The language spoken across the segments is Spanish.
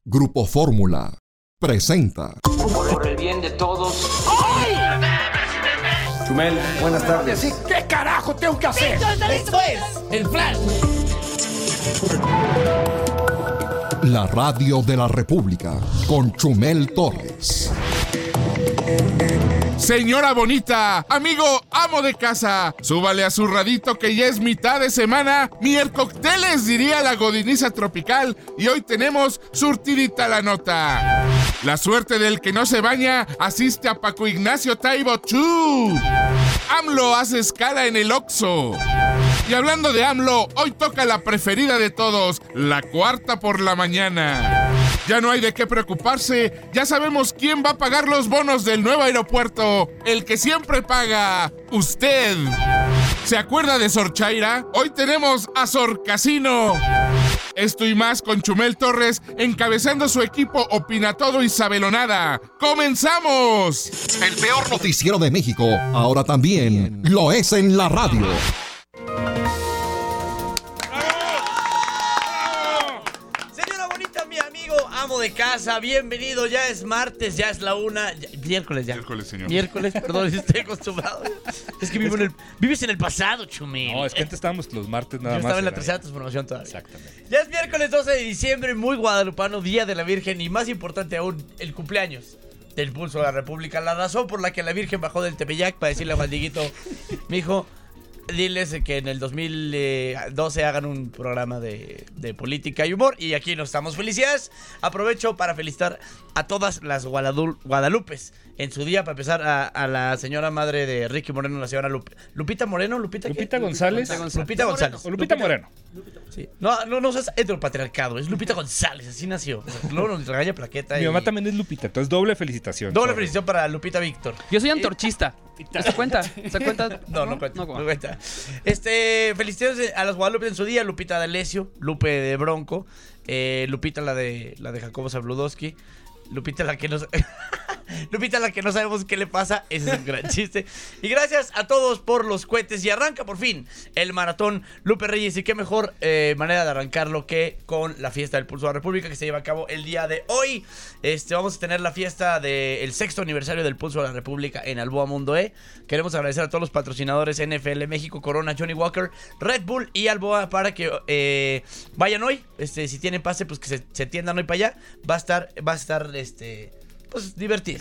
Grupo Fórmula presenta. Por el bien de todos. ¡Ay! Chumel, buenas tardes. Sí, ¿qué carajo tengo que hacer? Esto es el Flash. La radio de la República con Chumel Torres. Señora bonita, amigo, amo de casa, súbale a su radito que ya es mitad de semana, miercocteles diría la godiniza tropical, y hoy tenemos surtidita la nota. La suerte del que no se baña asiste a Paco Ignacio Taibo Chu. AMLO hace escala en el Oxxo. Y hablando de AMLO, hoy toca la preferida de todos, la cuarta por la mañana. Ya no hay de qué preocuparse, ya sabemos quién va a pagar los bonos del nuevo aeropuerto, el que siempre paga, usted. ¿Se acuerda de Sor Chaira? Hoy tenemos a Sor Casino. Esto y más con Chumel Torres encabezando su equipo Opina Todo y Sabelonada. ¡Comenzamos! El peor noticiero de México, ahora también lo es en la radio. Amo de casa, bienvenido, ya es martes, ya es la una, miércoles ya. Miércoles, señor. Miércoles, perdón, estoy acostumbrado. Es que vives en el pasado, Chumel. No, es que antes estábamos los martes nada Yo más. estaba en la tercera transformación todavía. Exactamente. Ya es miércoles 12 de diciembre, muy guadalupano, Día de la Virgen y más importante aún, el cumpleaños del Pulso de la República. La razón por la que la Virgen bajó del Tepeyac para decirle a Juan Dieguito, mijo, diles que en el 2012 hagan un programa de política y humor. Y aquí nos estamos. Felicidades. Aprovecho para felicitar a todas las Guadalupes en su día. Para empezar a la señora madre de Ricky Moreno, la señora Lupita Moreno. ¿Lupita González. Lupita González. O Lupita Moreno. Sí. No es heteropatriarcado. Es Lupita González. Así nació. Luego nos regaña plaqueta. Mi mamá también es Lupita. Entonces doble felicitación. Doble felicitación para Lupita Víctor. Yo soy antorchista. ¿Se cuenta? ¿Se cuenta? No cuenta. Felicidades a las Guadalupe en su día. Lupita D'Alessio, Lupe de Bronco, Lupita la de Jacobo Zabludowski, Lupita la que no sabemos qué le pasa. Ese es un gran chiste. Y gracias a todos por los cohetes. Y arranca por fin el maratón Lupe Reyes. Y qué mejor manera de arrancarlo que con la fiesta del Pulso de la República que se lleva a cabo el día de hoy. Vamos a tener la fiesta del 6º aniversario del Pulso de la República en Alboa Mundo E. Queremos agradecer a todos los patrocinadores: NFL México, Corona, Johnny Walker, Red Bull y Alboa, para que vayan hoy. Si tienen pase, pues que se tiendan hoy para allá. Va a estar pues divertido.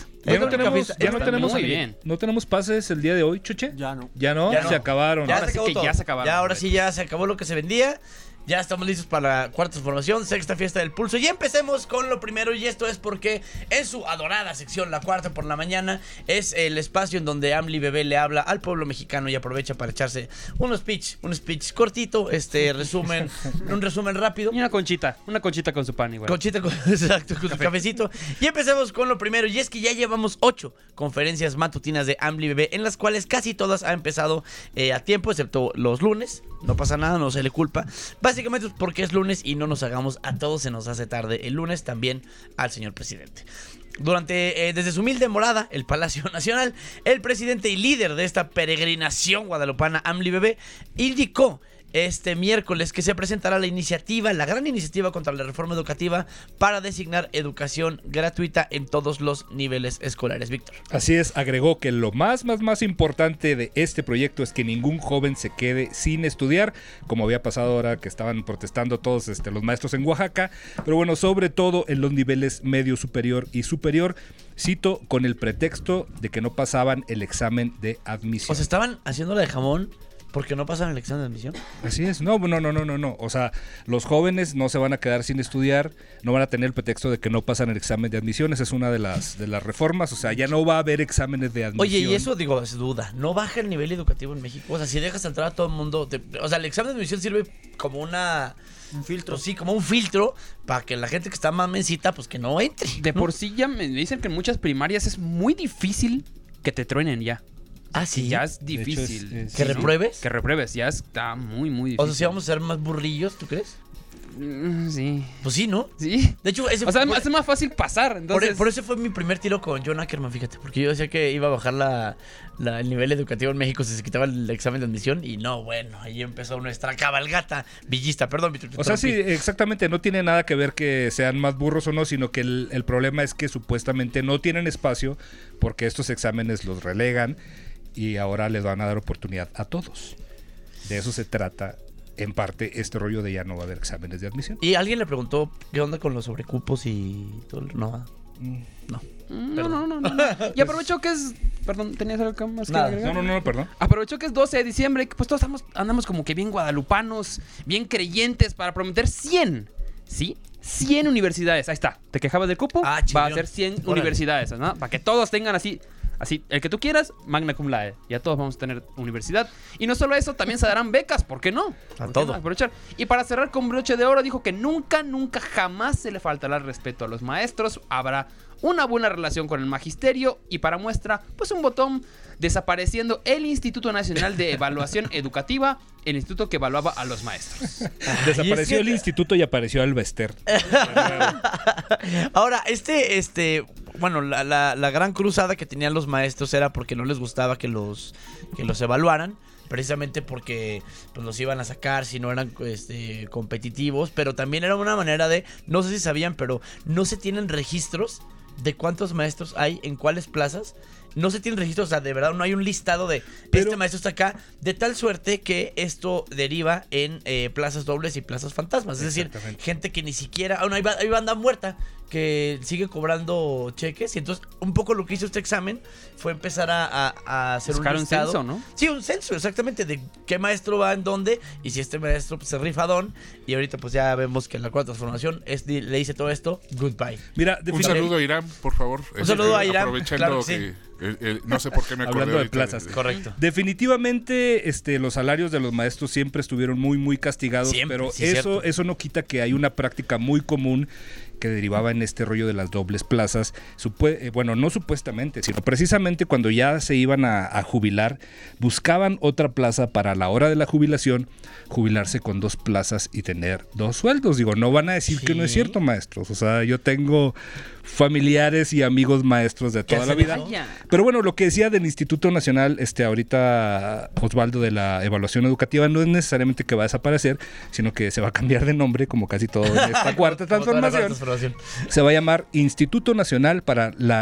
¿No tenemos pases el día de hoy, Chuche? Ya no. ¿Ya no? Se acabaron. Ahora sí que ya se acabaron. Ahora sí ya se acabó lo que se vendía. Ya estamos listos para la cuarta transformación, sexta fiesta del Pulso. Y empecemos con lo primero, y esto es porque en su adorada sección, la cuarta por la mañana, es el espacio en donde Amli Bebé le habla al pueblo mexicano y aprovecha para echarse un speech cortito, un resumen rápido. Y una conchita con su pan igual. Exacto, con su cafecito. Y empecemos con lo primero, y es que ya llevamos 8 conferencias matutinas de Amli Bebé, en las cuales casi todas han empezado a tiempo, excepto los lunes. No pasa nada, no se le culpa. Básicamente es porque es lunes y no nos hagamos, a todos se nos hace tarde el lunes, también al señor presidente. Desde su humilde morada, el Palacio Nacional, el presidente y líder de esta peregrinación guadalupana, Amli Bebé, indicó este miércoles que se presentará la gran iniciativa contra la reforma educativa para designar educación gratuita en todos los niveles escolares. Víctor. Así es, agregó que lo más importante de este proyecto es que ningún joven se quede sin estudiar, como había pasado ahora que estaban protestando todos los maestros en Oaxaca, pero bueno, sobre todo en los niveles medio, superior y superior, cito, con el pretexto de que no pasaban el examen de admisión. O sea, estaban haciéndola de jamón porque no pasan el examen de admisión. Así es, no. O sea, los jóvenes no se van a quedar sin estudiar, no van a tener el pretexto de que no pasan el examen de admisión. Esa es una de las reformas. O sea, ya no va a haber exámenes de admisión. Oye, y eso es duda. ¿No baja el nivel educativo en México? O sea, si dejas entrar a todo el mundo. O sea, el examen de admisión sirve como un filtro. Sí, como un filtro para que la gente que está más mencita, pues que no entre. De por sí ya me dicen que en muchas primarias es muy difícil que te truenen ya. Ah, sí. Ya es difícil. ¿Que repruebes? Que repruebes, ya está muy, muy difícil. O sea, si vamos a ser más burrillos, ¿tú crees? Sí. Pues sí, ¿no? Sí. De hecho, ese O sea, es más fácil pasar. Entonces... por eso fue mi primer tiro con John Ackerman, fíjate. Porque yo decía que iba a bajar el nivel educativo en México si se quitaba el examen de admisión. Y no, bueno, ahí empezó nuestra cabalgata villista. Perdón, Víctor. O sea, sí, exactamente. No tiene nada que ver que sean más burros o no, sino que el problema es que supuestamente no tienen espacio porque estos exámenes los relegan y ahora les van a dar oportunidad a todos. De eso se trata, en parte, este rollo de ya no va a haber exámenes de admisión. Y alguien le preguntó qué onda con los sobrecupos y todo. No. No. Y aprovecho que es... Perdón, ¿tenías algo más que Nada. agregar? No, perdón. Aprovecho que es 12 de diciembre, que pues todos andamos como que bien guadalupanos, bien creyentes para prometer 100. ¿Sí? 100 universidades. Ahí está. ¿Te quejabas del cupo? Ah, va a chingón. ser 100 Órale. universidades, ¿no? Para que todos tengan así, el que tú quieras, magna cum laude. Ya todos vamos a tener universidad. Y no solo eso, también se darán becas, ¿por qué no? ¿Por qué todo. no? Aprovechar. Y para cerrar con broche de oro, dijo que nunca, jamás se le faltará el respeto a los maestros. Habrá una buena relación con el magisterio y para muestra, pues un botón desapareciendo el Instituto Nacional de Evaluación Educativa, el instituto que evaluaba a los maestros. Desapareció el instituto y apareció Alvester. Ahora, bueno, la gran cruzada que tenían los maestros era porque no les gustaba que los evaluaran. Precisamente porque pues, los iban a sacar si no eran competitivos. Pero también era una manera de, no sé si sabían, pero no se tienen registros de cuántos maestros hay en cuáles plazas. No se tienen registros, o sea, de verdad no hay un listado de este maestro está acá, de tal suerte que esto deriva en plazas dobles y plazas fantasmas. Es decir, gente que ni siquiera, hay banda muerta que sigue cobrando cheques. Y entonces un poco lo que hizo este examen fue empezar a hacer buscar un listado. un censo, ¿no? Sí, un censo, exactamente, de qué maestro va en dónde y si este maestro pues, se rifadón. Y ahorita pues ya vemos que la cuarta transformación le dice todo esto, goodbye. Mira, Un saludo a Irán, por favor. Un saludo a Irán, Aprovechando claro que que no sé por qué me acordé hablando de ahorita plazas. Correcto. Definitivamente los salarios de los maestros siempre estuvieron muy, muy castigados, Siempre, pero sí, cierto. eso no quita que hay una práctica muy común que derivaba en este rollo de las dobles plazas. Bueno, no supuestamente, sino precisamente cuando ya se iban a jubilar, buscaban otra plaza para a la hora de la jubilación, jubilarse con 2 plazas y tener 2 sueldos. Digo, no van a decir que no es cierto, maestros. O sea, yo tengo familiares y amigos maestros de toda la vida. Pero bueno, lo que decía del Instituto Nacional, ahorita Osvaldo, de la evaluación educativa, no es necesariamente que va a desaparecer, sino que se va a cambiar de nombre, como casi todo en esta cuarta transformación. Se va a llamar Instituto Nacional para la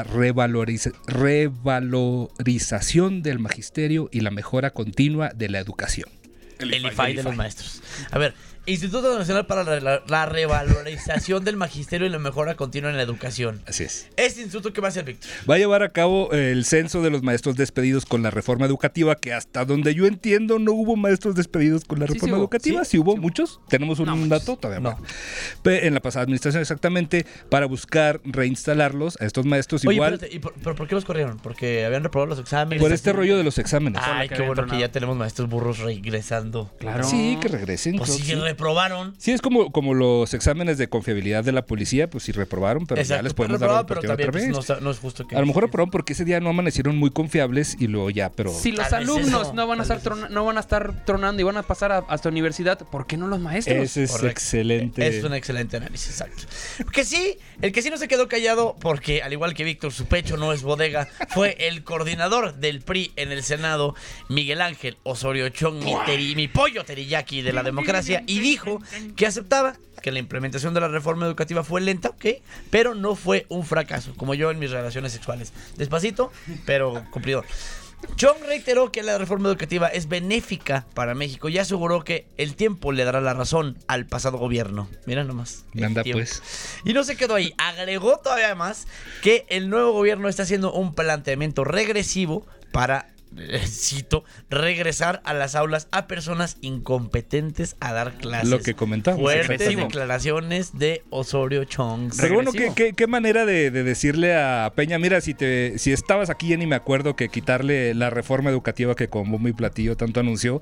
Revalorización del Magisterio y la Mejora Continua de la Educación. El IFAI de los maestros. A ver, Instituto Nacional para la Revalorización del Magisterio y la Mejora Continua en la Educación. Así es. ¿Este instituto qué va a hacer, Víctor? Va a llevar a cabo el censo de los maestros despedidos con la reforma educativa, que hasta donde yo entiendo no hubo maestros despedidos con la reforma educativa. Sí hubo muchos. Tenemos un dato todavía no. En la pasada administración, exactamente, para buscar reinstalarlos a estos maestros. Oye, igual. Espérate, ¿pero por qué los corrieron? ¿Porque habían reprobado los exámenes? Por este rollo de los exámenes. Ay, qué bueno que ya tenemos maestros burros regresando. Claro. Sí, que regresen. Pues sí, reprobaron. Sí, es como los exámenes de confiabilidad de la policía, pues sí reprobaron, pero ya les podemos dar la oportunidad otra vez. Pues, no es justo que... A lo mejor reprobaron porque ese día no amanecieron muy confiables y luego ya, pero... Si los alumnos no van a estar tronando y van a pasar a su universidad, ¿por qué no los maestros? Ese es excelente. Es un excelente análisis, exacto. Que sí, el que sí no se quedó callado, porque al igual que Víctor, su pecho no es bodega, fue el coordinador del PRI en el Senado, Miguel Ángel Osorio Chong, mi pollo teriyaki de la democracia, y dijo que aceptaba que la implementación de la reforma educativa fue lenta, ok, pero no fue un fracaso, como yo en mis relaciones sexuales. Despacito, pero cumplidor. Chong reiteró que la reforma educativa es benéfica para México y aseguró que el tiempo le dará la razón al pasado gobierno. Mira nomás. Anda pues. Y no se quedó ahí. Agregó todavía más que el nuevo gobierno está haciendo un planteamiento regresivo para, cito, regresar a las aulas a personas incompetentes a dar clases. Lo que comentamos. Fuertes declaraciones de Osorio Chong. Pero bueno, ¿qué manera de decirle a Peña, mira, si estabas aquí ya ni me acuerdo que quitarle la reforma educativa que con bombo y platillo tanto anunció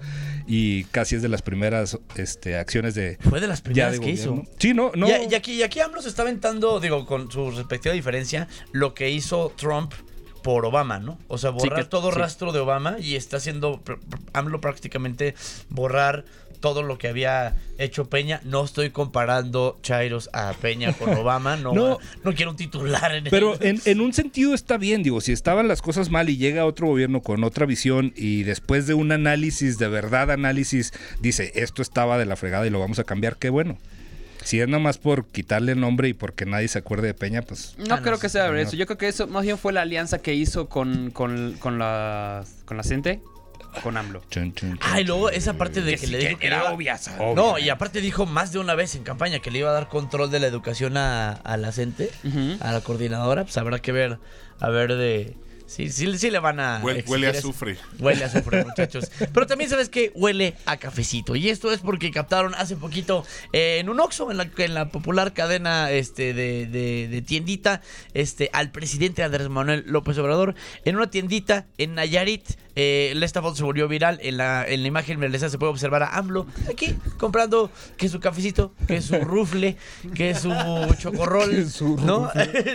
y casi es de las primeras acciones de... Fue de las primeras que hizo. Sí, no. Y aquí AMLO se está aventando, digo, con su respectiva diferencia, lo que hizo Trump por Obama, ¿no? O sea, borrar rastro de Obama y está haciendo AMLO prácticamente borrar todo lo que había hecho Peña. No estoy comparando chairos a Peña con Obama. No quiero un titular en Pero en un sentido está bien, digo, si estaban las cosas mal y llega otro gobierno con otra visión y después de un análisis, de verdad análisis, dice, esto estaba de la fregada y lo vamos a cambiar, qué bueno. Si es nomás por quitarle el nombre y porque nadie se acuerde de Peña, pues... No creo que sea eso. Yo creo que eso más bien fue la alianza que hizo con la gente, con AMLO. Y luego esa parte de que le dijo que era iba... obvia. No, y aparte dijo más de una vez en campaña que le iba a dar control de la educación a la gente, a la coordinadora. Pues habrá que ver, a ver de... Sí le van a... Huele a azufre. Huele a azufre, muchachos. Pero también, ¿sabes qué? Huele a cafecito. Y esto es porque captaron hace poquito en un Oxxo, en la popular cadena de tiendita, al presidente Andrés Manuel López Obrador, en una tiendita en Nayarit. Esta foto se volvió viral. En la imagen se puede observar a AMLO aquí comprando que su cafecito, que su rufle, que su chocorrol, ¿no?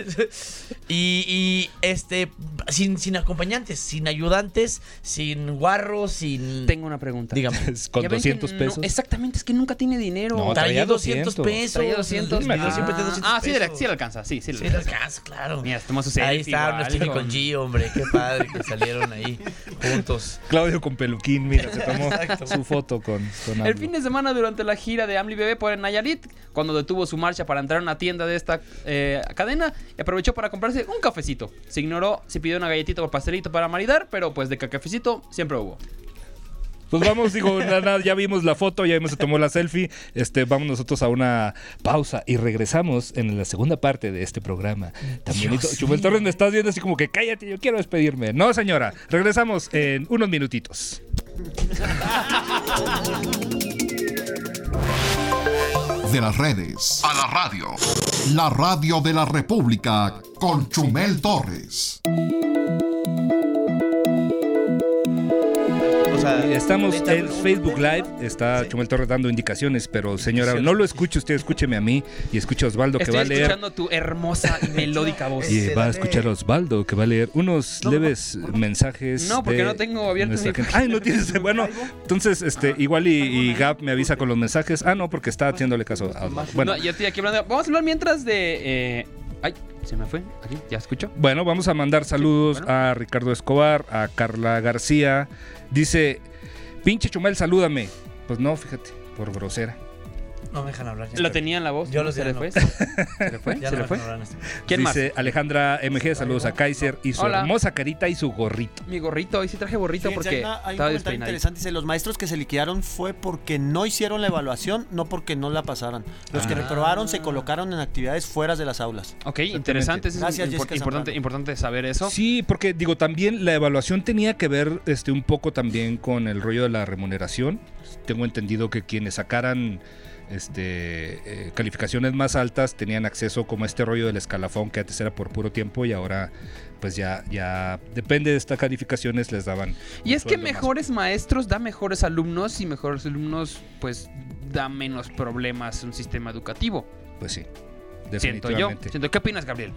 y sin acompañantes, sin ayudantes, sin guarros, sin... Tengo una pregunta. Dígame. Con 200 pesos. No, exactamente, es que nunca tiene dinero. No, traía 200 pesos. Traía 200 pesos. Siempre tiene 200 pesos. Sí le alcanza, sí Sí le alcanza, claro. Mira, tomó su selfie. Ahí está una Stevie con G, hombre. Qué padre que salieron ahí juntos. Claudio con peluquín, mira, se tomó su foto con AMLO. El fin de semana durante la gira de AMLO y Bebé por Nayarit, cuando detuvo su marcha para entrar a una tienda de esta cadena, aprovechó para comprarse un cafecito. Se ignoró si pidió una galletita o pastelito para maridar, pero pues de cafecito siempre hubo. Pues vamos, digo, nada, ya vimos la foto, ya se tomó la selfie. Vamos nosotros a una pausa y regresamos en la segunda parte de este programa. También Chumel Torres, me estás viendo así como que cállate, yo quiero despedirme. No, señora, regresamos en unos minutitos. De las redes a la radio. La radio de la República con Chumel Torres. Estamos en Facebook Live, está Chumel Torres dando indicaciones, pero señora, no lo escuche usted, escúcheme a mí y escuche a Osvaldo que va a leer. Estoy escuchando tu hermosa y melódica voz. Y va a escuchar a Osvaldo que va a leer unos leves mensajes. No, porque no tengo abierto mi... Ay, no tienes. Bueno, entonces igual y Gab me avisa con los mensajes. Ah, no, porque está haciéndole caso a Osvaldo. Bueno, yo estoy aquí hablando. Vamos a hablar mientras de... Ay, se me fue. Aquí, ¿ya escucho? Bueno, vamos a mandar saludos a Ricardo Escobar, a Carla García. Dice, pinche Chumel, salúdame. Pues no, fíjate, por grosera. No me dejan hablar. Lo tenía en la voz. Yo lo sé. sé. ¿Se le fue? ¿Se le fue? Ya ¿Se no le fue? Dice ¿Quién más? Alejandra MG, saludos a Kaiser y su Hola. hermosa carita y su gorrito. Mi gorrito, hoy sí traje gorrito. Fíjense, porque hay un estaba comentario despeinado. interesante. Dice, los maestros que se liquidaron fue porque no hicieron la evaluación, no porque no la pasaran. Los que reprobaron se colocaron en actividades fuera de las aulas. Ok, interesante. Es Gracias, Jessica importante saber eso. Sí, porque digo, también la evaluación tenía que ver un poco también con el rollo de la remuneración. Tengo entendido que quienes sacaran calificaciones más altas tenían acceso como a este rollo del escalafón que antes era por puro tiempo y ahora pues ya depende de estas calificaciones les daban. Y es que mejores maestros da mejores alumnos y mejores alumnos pues da menos problemas un sistema educativo. Pues sí, Siento definitivamente. yo. ¿Qué opinas, Gabriel?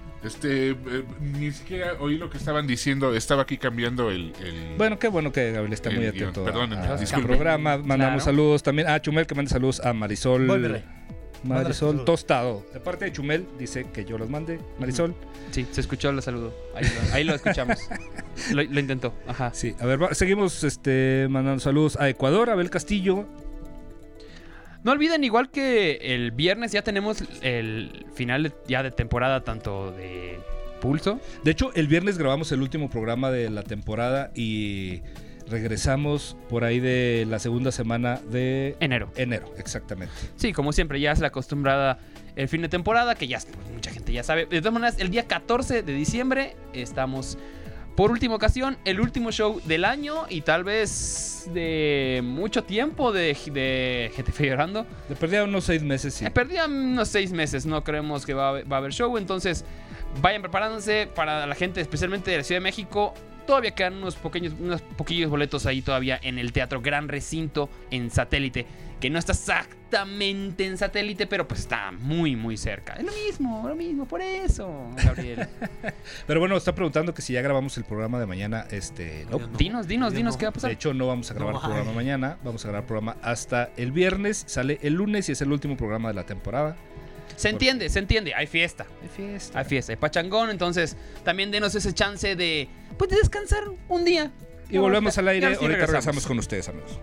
Ni siquiera oí lo que estaban diciendo. Estaba aquí cambiando el... Bueno, qué bueno que Gabriel está muy el atento guión. Perdónenme, al disculpen. programa. Mandamos saludos también a Chumel, que manda saludos a Marisol. Marisol Tostado. De parte de Chumel, dice que yo los mande. Marisol. Sí, se escuchó el saludo. Ahí lo escuchamos. lo intentó. Ajá. Sí, a ver, seguimos mandando saludos a Ecuador, Abel Castillo. No olviden, igual que el viernes ya tenemos el final ya de temporada tanto de Pulso. De hecho, el viernes grabamos el último programa de la temporada y regresamos por ahí de la segunda semana de Enero, exactamente. Sí, como siempre, ya es la acostumbrada el fin de temporada, que ya pues, mucha gente ya sabe. De todas maneras, el día 14 de diciembre estamos por última ocasión, el último show del año y tal vez de mucho tiempo de GTF Llorando. Le perdía unos 6 meses, sí. Perdían unos 6 meses, no creemos que va a haber show, entonces vayan preparándose para la gente, especialmente de la Ciudad de México. Todavía quedan unos poquillos boletos ahí todavía en el Teatro Gran Recinto en Satélite, que no está exactamente en Satélite, pero pues está muy, muy cerca. Es lo mismo, por eso, Gabriel. Pero bueno, está preguntando que si ya grabamos el programa de mañana. No. Dinos, ¿qué va a pasar? De hecho, no vamos a grabar el programa mañana. Vamos a grabar el programa hasta el viernes. Sale el lunes y es el último programa de la temporada. Se entiende. Hay fiesta. Hay pachangón. Entonces, también denos ese chance de descansar un día. Y volvemos al aire. Sí, ahorita regresamos con ustedes, amigos.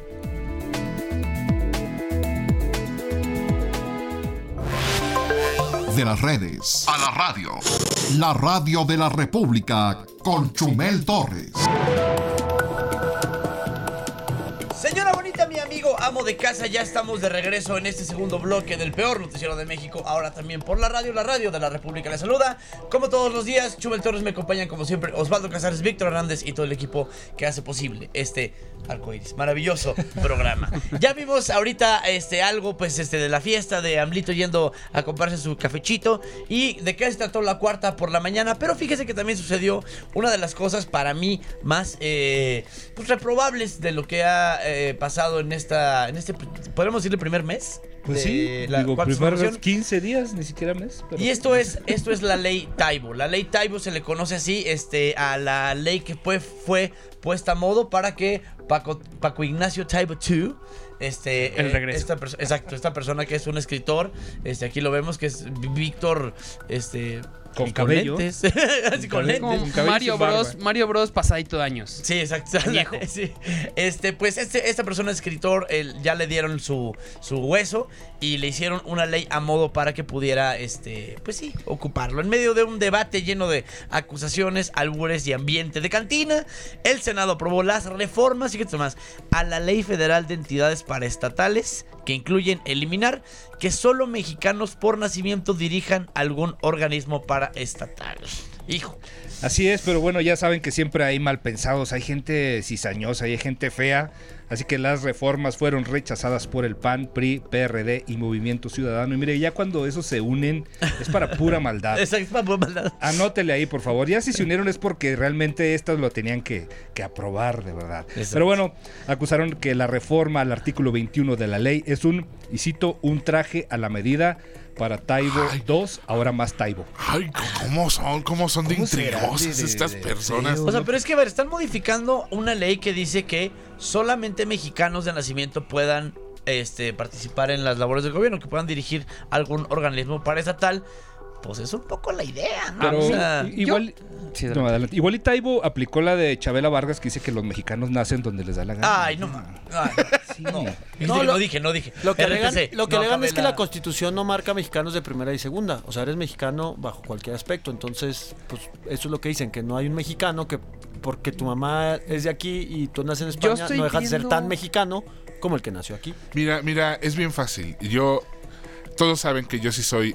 De las redes a la radio. La radio de la República con Chumel Torres. Señora bonita, mi amigo amo de casa, ya estamos de regreso en este segundo bloque del peor noticiero de México, ahora también por la radio de la República. Les saluda, como todos los días, Chumel Torres, me acompañan como siempre Osvaldo Casares, Víctor Hernández y todo el equipo que hace posible este arcoíris, maravilloso programa. Ya vimos ahorita algo de la fiesta de AMLito yendo a comprarse su cafechito y de qué se trató la cuarta por la mañana, pero fíjese que también sucedió una de las cosas para mí más reprobables de lo que ha pasado en este, podemos decirle, primer mes. Pues sí, primeros 15 días, ni siquiera mes. Pero... Y esto es la ley Taibo. La ley Taibo se le conoce así a la ley que fue puesta a modo para que Paco Ignacio Taibo II, el regreso. Esta persona que es un escritor, aquí lo vemos que es Víctor, con cabello. Lentes. Así con lentes. Mario Bros pasadito de años. Sí, exacto. Sí. Esta persona escritor, ya le dieron su hueso y le hicieron una ley a modo para que pudiera, ocuparlo. En medio de un debate lleno de acusaciones, albures y ambiente de cantina, el Senado aprobó las reformas a la Ley Federal de Entidades Paraestatales, que incluyen eliminar que solo mexicanos por nacimiento dirijan algún organismo paraestatal. Hijo. Así es, pero bueno, ya saben que siempre hay malpensados, hay gente cizañosa, hay gente fea, así que las reformas fueron rechazadas por el PAN, PRI, PRD y Movimiento Ciudadano. Y mire, ya cuando esos se unen es para pura maldad. Exacto, es para pura maldad. Anótele ahí, por favor. Ya si se unieron es porque realmente estas lo tenían que aprobar, de verdad. Exacto. Pero bueno, acusaron que la reforma al artículo 21 de la ley es y cito, un traje a la medida para Taibo 2, ahora más Taibo. Ay, ¿cómo son de intrigosas estas personas? O sea, pero es que, a ver, están modificando una ley que dice que solamente mexicanos de nacimiento puedan participar en las labores del gobierno, que puedan dirigir algún organismo paraestatal. Pues es un poco la idea, ¿no? Pero o sea, igual, adelante. Igual y Taibo aplicó la de Chabela Vargas, que dice que los mexicanos nacen donde les da la gana. Ay, no. Sí. No dije. Lo que alegan es que la Constitución no marca mexicanos de primera y segunda. O sea, eres mexicano bajo cualquier aspecto. Entonces, pues eso es lo que dicen, que no hay un mexicano que porque tu mamá es de aquí y tú naces en España, no dejas de ser tan mexicano como el que nació aquí. Mira, es bien fácil. Todos saben que yo sí soy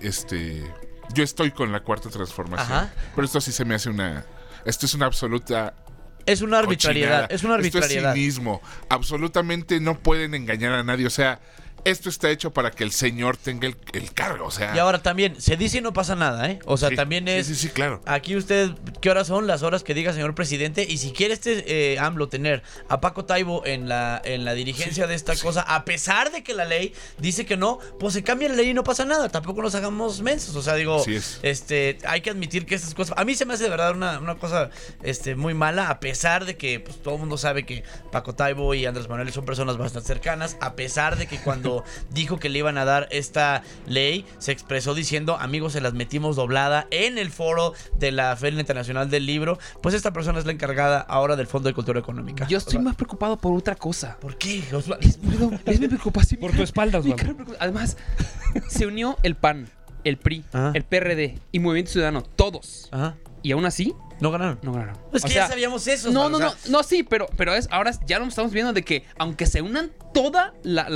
yo estoy con la cuarta transformación. Ajá. Pero esto sí se me hace esto es una absoluta... Es una arbitrariedad. Esto es cinismo. Absolutamente no pueden engañar a nadie. O sea, esto está hecho para que el señor tenga el cargo, o sea... Y ahora también, se dice y no pasa nada, ¿eh? O sea, sí, también es... Sí, claro. Aquí usted, ¿qué horas son? Las horas que diga señor presidente. Y si quiere AMLO tener a Paco Taibo en la dirigencia de esta cosa, a pesar de que la ley dice que no, pues se cambia la ley y no pasa nada. Tampoco nos hagamos mensos. O sea, digo, hay que admitir que estas cosas... A mí se me hace de verdad una cosa muy mala, a pesar de que pues, todo el mundo sabe que Paco Taibo y Andrés Manuel son personas bastante cercanas, a pesar de que cuando dijo que le iban a dar esta ley, se expresó diciendo, amigos, se las metimos doblada en el foro de la Feria Internacional del Libro. Pues esta persona es la encargada ahora del Fondo de Cultura Económica. Yo estoy más preocupado por otra cosa. ¿Por qué? Es mi preocupación. Por tu espalda, Osvaldo. Además, se unió el PAN, el PRI, el PRD y Movimiento Ciudadano, todos. Ajá. Y aún así... No ganaron. Es que ya sabíamos eso. No, sí, pero ahora ya lo estamos viendo de que aunque se unan toda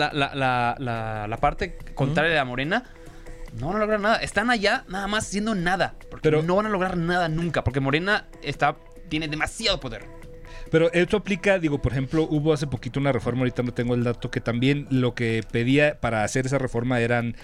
la parte contraria de la Morena, no van a lograr nada. Están allá nada más haciendo nada. Pero no van a lograr nada nunca, porque Morena tiene demasiado poder. Pero esto aplica, por ejemplo, hubo hace poquito una reforma, ahorita no tengo el dato, que también lo que pedía para hacer esa reforma eran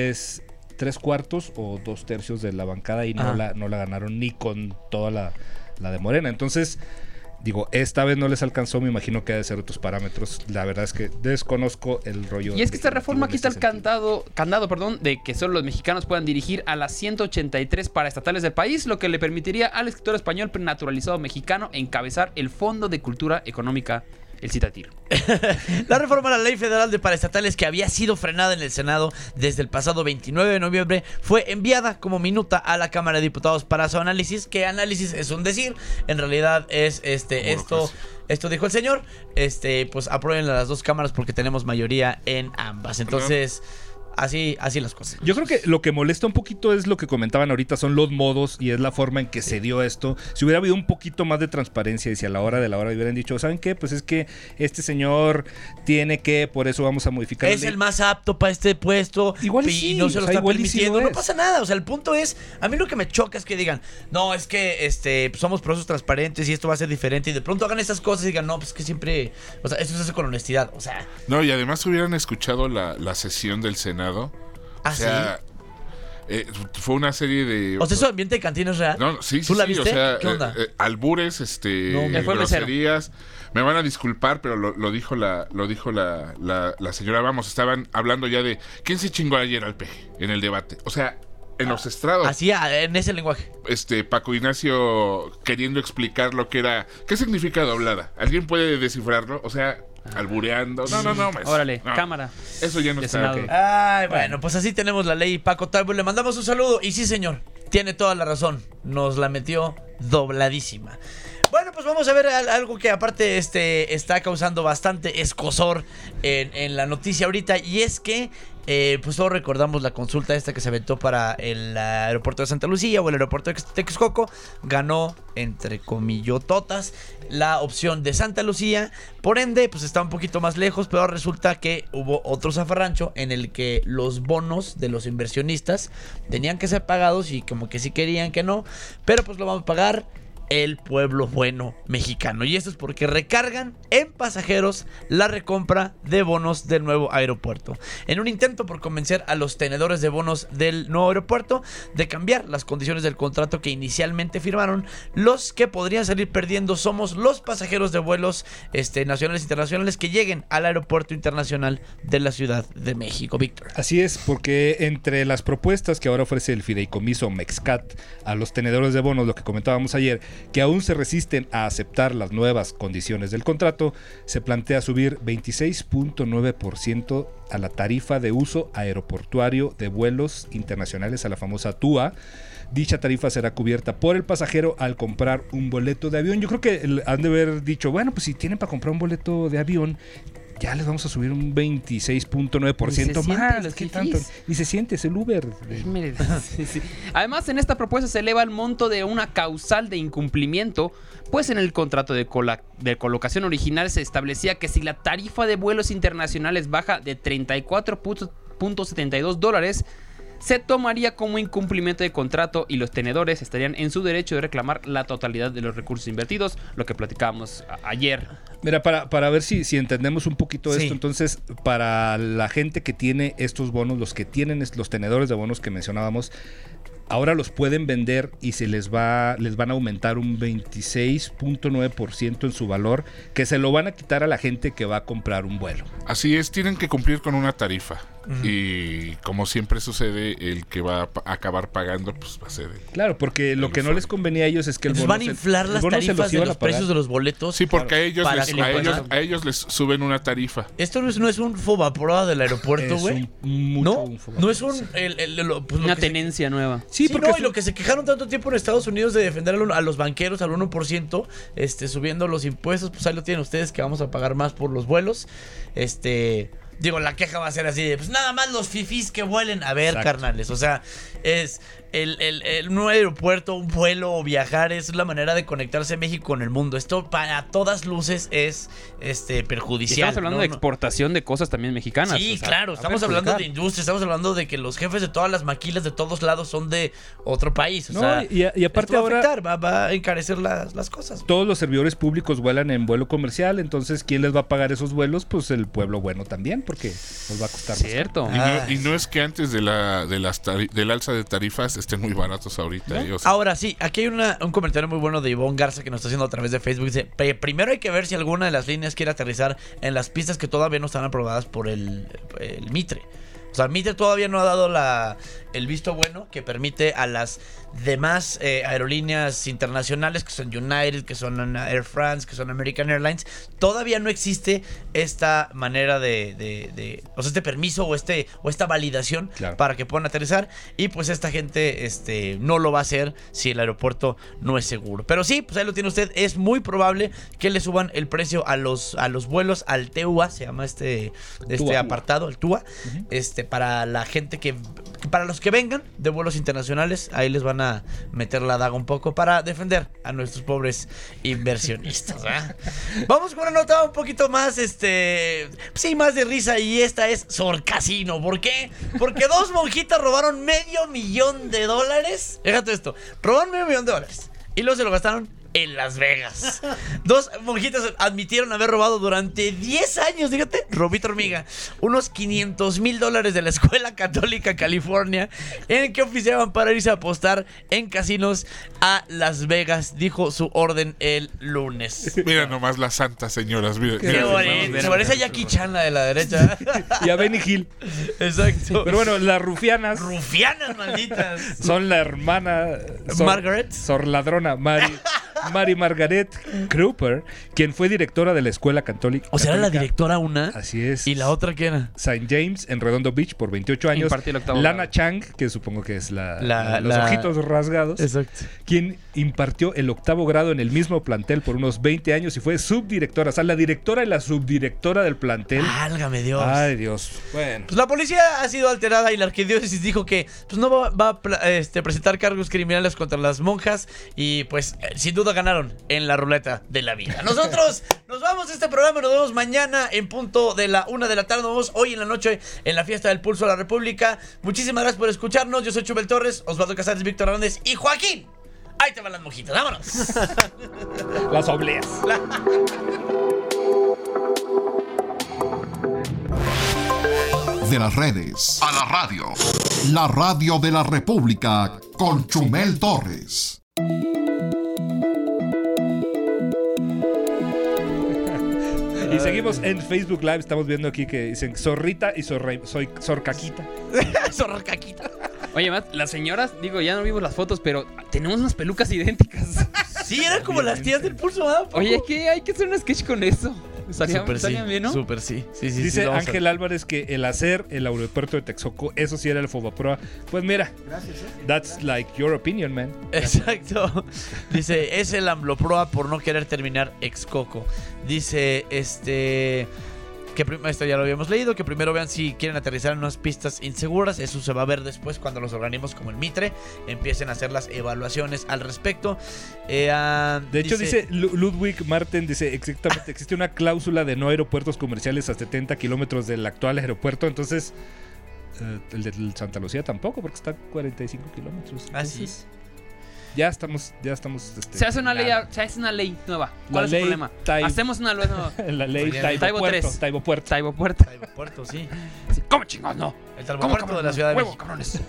3/4 o 2/3 de la bancada y no la ganaron ni con toda la de Morena. Entonces, digo, esta vez no les alcanzó, me imagino que ha de ser otros parámetros. La verdad es que desconozco el rollo. Y es que esta reforma en quita el ese sentido. candado, de que solo los mexicanos puedan dirigir a las 183 paraestatales del país, lo que le permitiría al escritor español naturalizado mexicano encabezar el Fondo de Cultura Económica, el Citatir. La reforma a la ley federal de paraestatales, que había sido frenada en el Senado desde el pasado 29 de noviembre, fue enviada como minuta a la Cámara de Diputados para su análisis. Que análisis es un decir, en realidad es esto dijo el señor, pues aprueben las dos cámaras porque tenemos mayoría en ambas. Entonces, así las cosas. Yo creo que lo que molesta un poquito es lo que comentaban ahorita, son los modos y es la forma en que se dio esto. Si hubiera habido un poquito más de transparencia y si a la hora de la hora hubieran dicho, ¿saben qué? Pues es que este señor tiene que, por eso vamos a modificar. Es el más apto para este puesto. Igual y sí, no se lo está igual permitiendo. sí No pasa nada. O sea, el punto es, a mí lo que me choca es que digan, no, es que pues somos procesos transparentes y esto va a ser diferente. Y de pronto hagan estas cosas y digan, no, pues que siempre, o sea, esto se hace con honestidad. O sea. No, y además hubieran escuchado la sesión del Senado. ¿Ah, o sea, fue una serie de... O sea, ¿eso ambiente de cantina es real? No, sí, ¿Tú la sí, viste? o sea, ¿Qué onda? albures, groserías. Me van a disculpar, pero lo dijo la señora. Vamos, estaban hablando ya de quién se chingó ayer al peje en el debate. O sea, en los estrados. Así, en ese lenguaje. Paco Ignacio queriendo explicar lo que era... ¿Qué significa doblada? ¿Alguien puede descifrarlo? O sea, albureando. No. Órale, no. cámara. Eso ya no está. Senado. Okay. Ay, bueno, pues así tenemos la ley. Paco Taibo, le mandamos un saludo. Y sí, señor, tiene toda la razón. Nos la metió dobladísima. Bueno, pues vamos a ver algo que aparte está causando bastante escozor en la noticia ahorita. Y es que pues todos recordamos la consulta esta que se aventó para el aeropuerto de Santa Lucía o el aeropuerto de Texcoco. Ganó, entre comillototas, la opción de Santa Lucía. Por ende, pues está un poquito más lejos, pero resulta que hubo otro zafarrancho en el que los bonos de los inversionistas tenían que ser pagados y como que sí querían que no, pero pues lo vamos a pagar el pueblo bueno mexicano. Y esto es porque recargan en pasajeros la recompra de bonos del nuevo aeropuerto, en un intento por convencer a los tenedores de bonos del nuevo aeropuerto de cambiar las condiciones del contrato que inicialmente firmaron. Los que podrían salir perdiendo somos los pasajeros de vuelos nacionales e internacionales que lleguen al aeropuerto internacional de la Ciudad de México. Víctor. Así es, porque entre las propuestas que ahora ofrece el fideicomiso Mexcat a los tenedores de bonos, lo que comentábamos ayer, que aún se resisten a aceptar las nuevas condiciones del contrato, se plantea subir 26.9% a la tarifa de uso aeroportuario de vuelos internacionales, a la famosa TUA. Dicha tarifa será cubierta por el pasajero al comprar un boleto de avión. Yo creo que han de haber dicho, bueno, pues si tienen para comprar un boleto de avión, ya les vamos a subir un 26.9% más. ¿Qué tanto? Y se siente, es el Uber. Sí. Además, en esta propuesta se eleva el monto de una causal de incumplimiento, pues en el contrato de colocación original se establecía que si la tarifa de vuelos internacionales baja de $34.72, se tomaría como incumplimiento de contrato y los tenedores estarían en su derecho de reclamar la totalidad de los recursos invertidos, lo que platicábamos ayer. Mira, para ver si entendemos un poquito esto, entonces, para la gente que tiene estos bonos, los que tienen los tenedores de bonos que mencionábamos, ahora los pueden vender y les van a aumentar un 26.9% en su valor, que se lo van a quitar a la gente que va a comprar un vuelo. Así es, tienen que cumplir con una tarifa. Y como siempre sucede, el que va a acabar pagando, pues va a ser el... Claro, porque lo que no les convenía a ellos es que el bono... van a inflar las tarifas de los precios de los boletos. Sí, porque a ellos les suben una tarifa. Esto no es un fobaproa del aeropuerto, güey. No es un... una tenencia nueva. Sí, porque y lo que se quejaron tanto tiempo en Estados Unidos de defender a los banqueros al 1%, subiendo los impuestos, pues ahí lo tienen ustedes, que vamos a pagar más por los vuelos. Digo, la queja va a ser así de, pues nada más los fifís que vuelen. A ver, exacto, carnales, o sea, es el nuevo aeropuerto, un vuelo o viajar es la manera de conectarse México con el mundo. Esto para todas luces es perjudicial. Estamos hablando de exportación de cosas también mexicanas. Sí, o sea, claro, estamos hablando de industria, estamos hablando de que los jefes de todas las maquilas de todos lados son de otro país. O sea, y aparte ahora va a encarecer las cosas. Todos los servidores públicos vuelan en vuelo comercial, entonces ¿quién les va a pagar esos vuelos? Pues el pueblo bueno también, porque nos va a costar. Cierto. Y no es que antes del alza de tarifas estén muy baratos ahorita. Ahora sí, aquí hay un comentario muy bueno de Ivonne Garza que nos está haciendo a través de Facebook. Dice, primero hay que ver si alguna de las líneas quiere aterrizar en las pistas que todavía no están aprobadas por el Mitre. O sea, Mitre todavía no ha dado el visto bueno que permite a las demás aerolíneas internacionales, que son United, que son Air France, que son American Airlines. Todavía no existe esta manera o sea, este permiso o esta validación para que puedan aterrizar. Y pues esta gente no lo va a hacer si el aeropuerto no es seguro. Pero sí, pues ahí lo tiene usted. Es muy probable que le suban el precio a los vuelos al TUA, se llama este apartado, el TUA. Para la gente para los que vengan de vuelos internacionales, ahí les van a meter la daga un poco para defender a nuestros pobres inversionistas, ¿verdad? Vamos con una nota un poquito más, sí, más de risa, y esta es Sor Casino. ¿Por qué? Porque 2 monjitas robaron $500,000. Fíjate esto, robaron $500,000 y luego se lo gastaron en Las Vegas. 2 monjitas admitieron haber robado durante 10 años, fíjate, robito hormiga, unos $500,000 de la Escuela Católica California, en el que oficiaban para irse a apostar en casinos a Las Vegas, dijo su orden el lunes. Mira nomás las santas señoras. Mira, qué bonito. Se parece a Jackie Chan, la de la derecha. Y a Benny Hill. Exacto. Pero bueno, las rufianas. Rufianas malditas. Son la hermana Margaret. Sor ladrona Mary Margaret Cooper, quien fue directora de la Escuela Católica. O sea, era la directora una. Así es. ¿Y la otra qué era? St. James en Redondo Beach por 28 años. Lana Chang, que supongo que es los ojitos rasgados. Exacto. Quien impartió el 8º grado en el mismo plantel por unos 20 años y fue subdirectora. O sea, la directora y la subdirectora del plantel. ¡Válgame Dios! Ay, Dios. Bueno. Pues la policía ha sido alterada y la arquidiócesis dijo que pues no va a presentar cargos criminales contra las monjas y pues sin duda ganaron en la ruleta de la vida. Nosotros nos vamos de este programa, nos vemos mañana en punto de la 1 de la tarde. Nos vemos hoy en la noche en la fiesta del Pulso de la República. Muchísimas gracias por escucharnos. Yo soy Chumel Torres, Osvaldo Casares, Víctor Hernández y Joaquín. Ahí te van las monjitas, vámonos. Las obleas. De las redes a la radio. La radio de la República con Chumel Torres. Y seguimos en Facebook Live. Estamos viendo aquí que dicen Zorrita y soy Sorcaquita. Sorcaquita. Oye, Matt, las señoras, digo, ya no vimos las fotos, pero tenemos unas pelucas idénticas. Sí, eran como las tías del Pulso, ¿verdad? Oye, que hay que hacer un sketch con eso. Estaría bien, ¿no? Súper sí. Dice Ángel Álvarez que el aeropuerto de Texcoco, eso sí era el Fobaproa. Pues mira, gracias, That's like your opinion, man. Exacto. Dice, es el AMLOPROA por no querer terminar Excoco. Dice, que esto ya lo habíamos leído, que primero vean si quieren aterrizar en unas pistas inseguras. Eso se va a ver después cuando los organismos como el Mitre empiecen a hacer las evaluaciones al respecto. De hecho dice Ludwig Marten, dice exactamente, existe una cláusula de no aeropuertos comerciales a 70 kilómetros del actual aeropuerto. Entonces el de Santa Lucía tampoco, porque está a 45 kilómetros. Así es. Ya estamos. Se hace una ley nueva. ¿Cuál es el problema? Hacemos una ley nueva. La ley Taibo Puerto, sí. ¿Cómo chingados no? El Taibo Puerto de la Ciudad de México. Cabrones.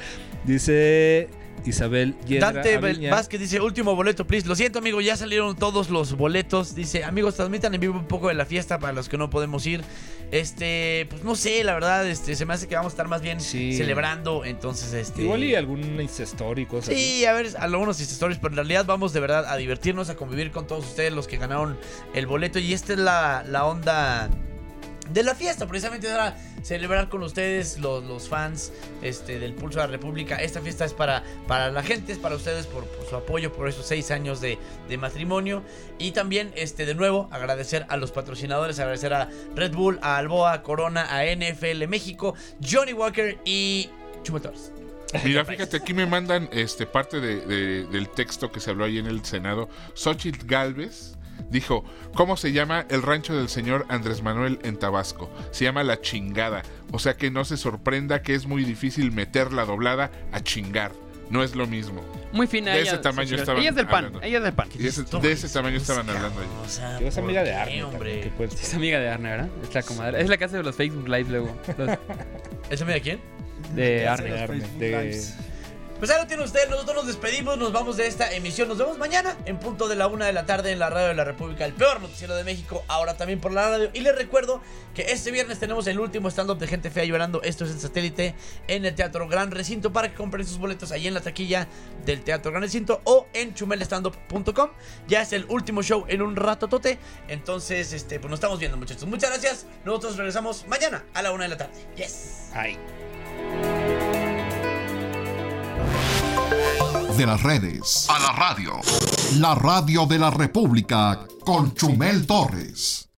Dice Isabel Yedra Dante Vázquez dice, último boleto, please. Lo siento, amigo, ya salieron todos los boletos. Dice, amigos, transmitan en vivo un poco de la fiesta para los que no podemos ir. Pues no sé, la verdad, se me hace que vamos a estar más bien celebrando. Entonces, igual y algún Insta Story, cosas así. A ver, algunos Insta Stories, pero en realidad vamos de verdad a divertirnos, a convivir con todos ustedes, los que ganaron el boleto. Y esta es la onda de la fiesta, precisamente para celebrar con ustedes, los fans del Pulso de la República. Esta fiesta es para la gente, es para ustedes por su apoyo, por esos 6 años de matrimonio. Y también, de nuevo, agradecer a los patrocinadores, agradecer a Red Bull, a Alboa, Corona, a NFL México, Johnny Walker y Chumel Torres. Mira, fíjate, aquí me mandan parte del texto que se habló ahí en el Senado. Xochitl Gálvez dijo, ¿cómo se llama el rancho del señor Andrés Manuel en Tabasco? Se llama La Chingada. O sea que no se sorprenda que es muy difícil meter la doblada a chingar. No es lo mismo. Muy fina de ella. Ese tamaño estaban ella es del pan. hablando. Ella es del pan. De ese tamaño estaban hablando ahí. O sea, es amiga de Arne, hombre. Es amiga de Arne, ¿verdad? Es la comadre. Es la que hace de los Facebook Live luego. ¿Es amiga de quién? De Arne. Pues ahí lo tiene usted, nosotros nos despedimos, nos vamos de esta emisión. Nos vemos mañana en punto de la 1 de la tarde en la Radio de la República, el peor noticiero de México, ahora también por la radio. Y les recuerdo que este viernes tenemos el último stand-up de Gente Fea Llorando. Esto es en Satélite, en el Teatro Gran Recinto, para que compren sus boletos ahí en la taquilla del Teatro Gran Recinto o en chumelestandup.com. Ya es el último show en un ratotote. Entonces, pues nos estamos viendo, muchachos. Muchas gracias. Nosotros regresamos mañana a la 1 de la tarde. Yes. Ay. De las redes a la radio. La radio de la República con Chumel Torres.